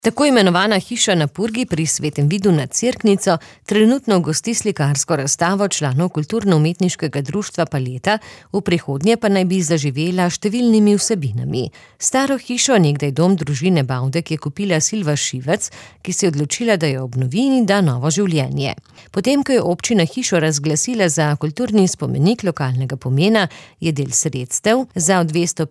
Tako imenovana hiša na Purgi pri Svetem Vidu nad Cerknico trenutno gosti slikarsko razstavo članov Kulturno-umetniškega društva Paleta, v prihodnje pa naj bi zaživela številnimi vsebinami. Staro hišo, nekdaj dom družine Bavdek, je kupila Silva Šivec, ki se je odločila, da jo obnovi in da novo življenje. Potem, ko je občina hišo razglasila za kulturni spomenik lokalnega pomena, je del sredstev za od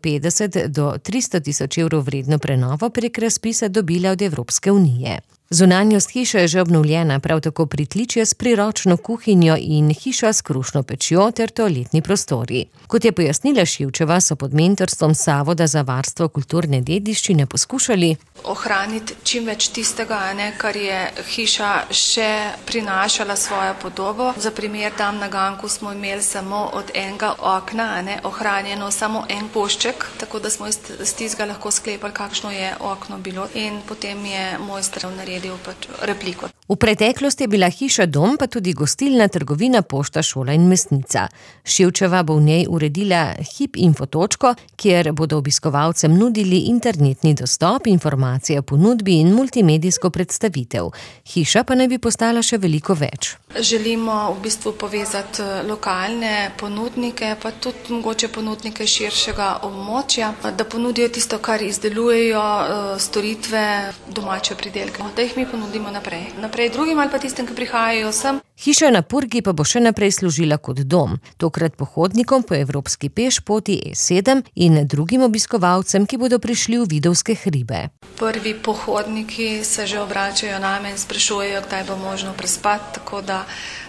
250 do 300 tisoč evrov vredno prenovo prek razpisa dobila od Evropske unije. Zunanjost hiše je že obnovljena, prav tako pritličje s priročno kuhinjo in hiša s krušno pečjo ter toaletni prostori. Kot je pojasnila Šivčeva, so pod mentorstvom Zavoda za varstvo kulturne dediščine poskušali ohraniti čim več tistega, kar je hiša še prinašala svojo podobo. Za primer, tam na ganku smo imeli samo od enega okna, ohranjeno samo en pošček, tako da smo iz tistega lahko sklepali, kakšno je okno bilo, in potem je mojster naredil repliko. V preteklosti je bila hiša dom, pa tudi gostilna, trgovina, pošta, šola in mesnica. Šivčeva bo v njej uredila hip info točko, kjer bodo obiskovalcem nudili internetni dostop, informacije o ponudbi in multimedijsko predstavitev. Hiša pa naj bi postala še veliko več. Želimo v bistvu povezati lokalne ponudnike, pa tudi mogoče ponudnike širšega območja, da ponudijo tisto, kar izdelujejo, storitve, domače pridelke, da jih mi ponudimo naprej drugim ali pa tistem, ki prihajajo sem. Hiša na Purgi pa bo še naprej služila kot dom, tokrat pohodnikom po evropski pešpoti E7 in drugim obiskovalcem, ki bodo prišli v Vidovske hribe. Prvi pohodniki se že obračajo name in sprašujejo, kdaj bo možno prespati, tako da,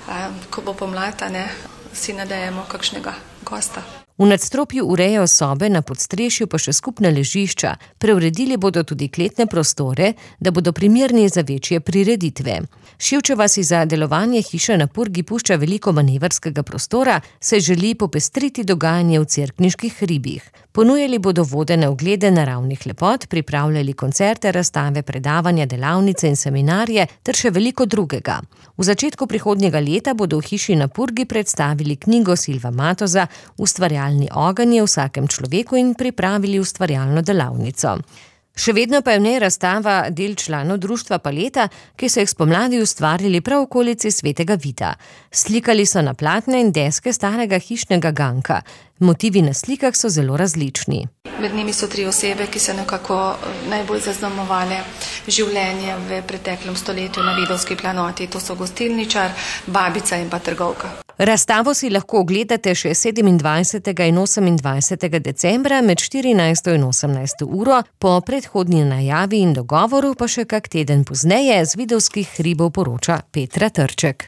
ko bo pomlad, si nadejemo kakšnega gosta. V nadstropju urejajo sobe, na podstrešju pa še skupna ležišča. Preuredili bodo tudi kletne prostore, da bodo primerni za večje prireditve. Šivčeva si za delovanje hiše na Purgi pušča veliko manevrskega prostora, saj želi popestriti dogajanje v cerkniških hribih. Ponujali bodo vodene oglede naravnih lepot, pripravljali koncerte, razstave, predavanja, delavnice in seminarje ter še veliko drugega. V začetku prihodnjega leta bodo v hiši na Purgi predstavili knjigo Silva Matoza Ustvarjalni ogenj je v vsakem človeku in pripravili ustvarjalno delavnico. Še vedno pa je v njej razstava del članov društva Paleta, ki so jih spomladi ustvarili prav v okolici Svetega Vida. Slikali so na platne in deske starega hišnega ganka. Motivi na slikah so zelo različni. Med njimi so 3 osebe, ki so nekako najbolj zaznamovale življenje v preteklem stoletju na Vidovski planoti. To so gostilničar, babica in pa trgovka. Razstavo si lahko ogledate še 27. in 28. decembra med 14. in 18. uro, po predhodni najavi in dogovoru pa še kak teden pozneje z Vidovskih hribov poroča Petra Trček.